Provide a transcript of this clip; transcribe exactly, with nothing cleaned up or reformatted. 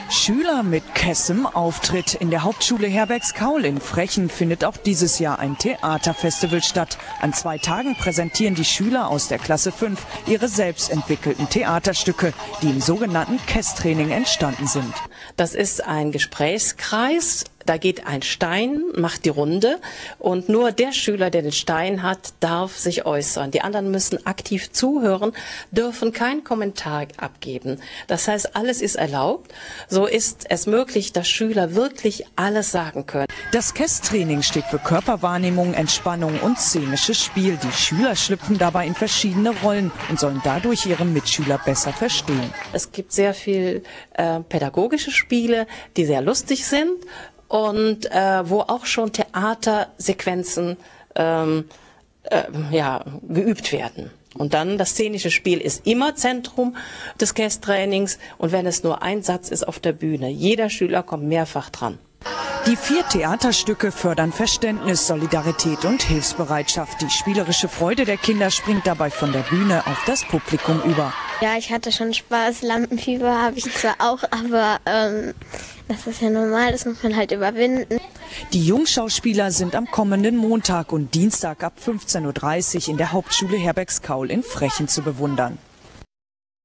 Schüler mit Kessem Auftritt. In der Hauptschule Herbergskaul in Frechen findet auch dieses Jahr ein Theaterfestival statt. An zwei Tagen präsentieren die Schüler aus der Klasse fünf ihre selbst entwickelten Theaterstücke, die im sogenannten Kesstraining entstanden sind. Das ist ein Gesprächskreis. Da geht ein Stein, macht die Runde und nur der Schüler, der den Stein hat, darf sich äußern. Die anderen müssen aktiv zuhören, dürfen keinen Kommentar abgeben. Das heißt, alles ist erlaubt. So ist es möglich, dass Schüler wirklich alles sagen können. Das Kesstraining steht für Körperwahrnehmung, Entspannung und szenisches Spiel. Die Schüler schlüpfen dabei in verschiedene Rollen und sollen dadurch ihre Mitschüler besser verstehen. Es gibt sehr viel äh, pädagogische Spiele, die sehr lustig sind. Und äh, wo auch schon Theatersequenzen ähm, äh, ja, geübt werden. Und dann das szenische Spiel ist immer Zentrum des Kesstrainings. Und wenn es nur ein Satz ist auf der Bühne, jeder Schüler kommt mehrfach dran. Die vier Theaterstücke fördern Verständnis, Solidarität und Hilfsbereitschaft. Die spielerische Freude der Kinder springt dabei von der Bühne auf das Publikum über. Ja, ich hatte schon Spaß. Lampenfieber habe ich zwar auch, aber ähm, das ist ja normal, das muss man halt überwinden. Die Jungschauspieler sind am kommenden Montag und Dienstag ab fünfzehn Uhr dreißig in der Hauptschule Herbergskaul in Frechen zu bewundern.